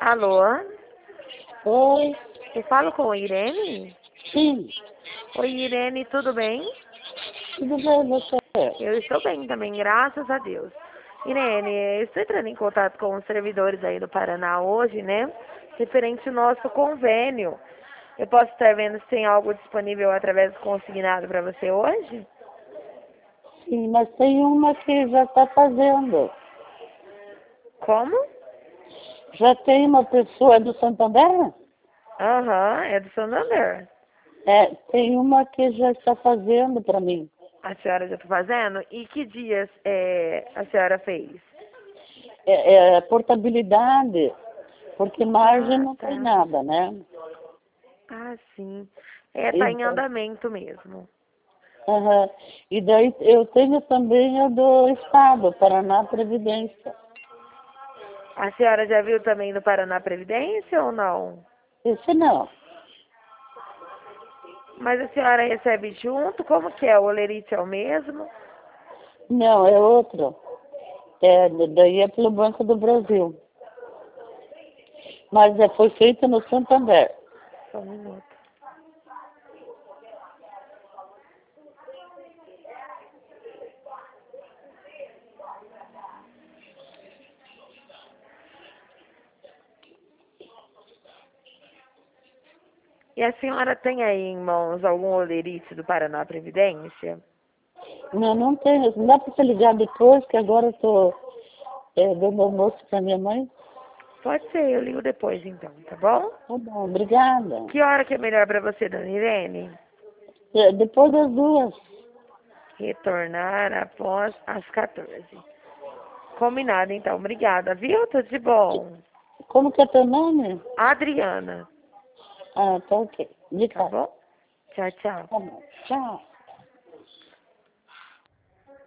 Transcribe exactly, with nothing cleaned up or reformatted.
Alô? Oi, Eu falo com a Irene? sim, Oi, Irene, tudo bem? tudo bem você? Eu estou bem também, graças a Deus. Irene, eu estou entrando em contato com os servidores aí do Paraná hoje, né? Referente ao nosso convênio. Eu posso estar vendo se tem algo disponível através do consignado para você hoje? Sim, mas tem uma que já está fazendo. Como? Já tem uma pessoa do Santander? Aham, é do Santander. É, tem uma que já está fazendo para mim. A senhora já está fazendo? E que dias é, a senhora fez? É, é portabilidade, porque margem Ah, não tem tá. nada, né? Ah, sim. É, tá em Então, andamento mesmo. aham. E daí eu tenho também a do Estado, Paraná Previdência. A senhora já viu também do Paraná Previdência ou não? Esse não. Mas a senhora recebe junto? Como que é? O olerite é o mesmo? Não, é outro. É, daí é pelo Banco do Brasil. Mas é, foi feito no Santander. Só um minuto. E a senhora tem aí em mãos algum olerite do Paraná Previdência? Não, não tem. Não dá para você ligar depois, que agora eu estou é, dando almoço para minha mãe. Pode ser, eu ligo depois então, tá bom? Tá bom, obrigada. Que hora que é melhor pra você, dona Irene? É, depois das duas. Retornar após as quatorze. Combinado então, obrigada, viu? Tudo de bom. Como que é teu nome? Adriana, Ah, tá ok. De tá casa. bom? Tchau, tchau. Tá bom. Tchau.